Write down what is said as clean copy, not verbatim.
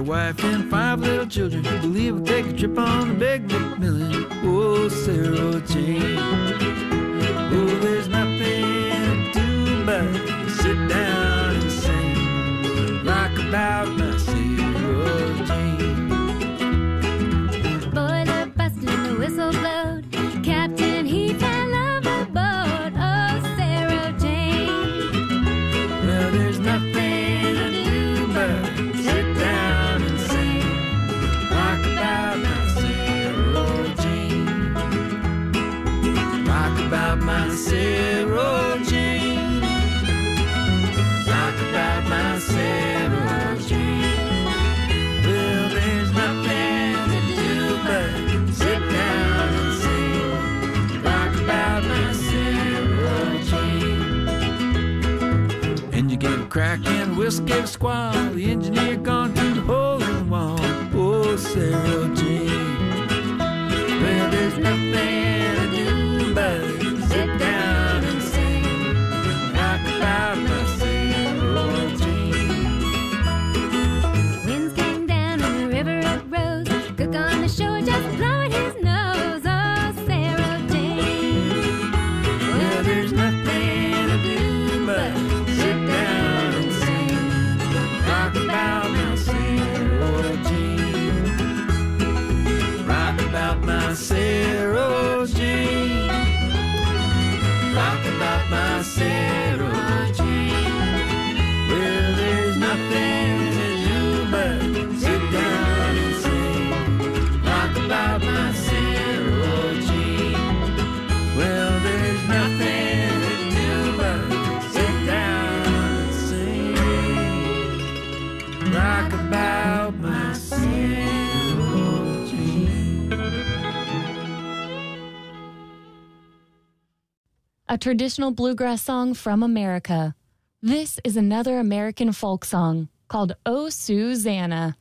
a wife and 5 little children. You believe we'll take a trip on the Big McMillan. Oh, Sarah Jane. Oh, there's nothing to do but sit down and sing. Rock about my Sarah Jane. Boiler busted and the whistle blowed. Captain, he fell overboard. Oh, Sarah Jane. Well, there's nothing to do but sit down and sing. Rock about my Sarah Jane. Rock about my Sarah Jane. Rock about my Sarah Jane. Well, there's nothing to do but sit down and sing. Rock about my Sarah Jane. Engine gave a crack and the whistle gave a squall. The engineer gone through the hole in the wall. Oh, Sarah Jane. Well, there's nothing to do but sit down and sing. Rock about my Sarah Jane. Winds came down and the river it rose. Cook on the shore just blowing his nose. Oh, Sarah Jane. Well, there's nothing to do but sit down and sing. Rock about my Sarah Jane. Rock about my Sarah Jane. Rock about my Sarah Jane. Well, there's nothing to do but sit down and sing. Rock about my Sarah Jane. Well, there's nothing to do but sit down and sing. Rock about my Sarah Jane. A traditional bluegrass song from America. This is another American folk song called Oh Susanna.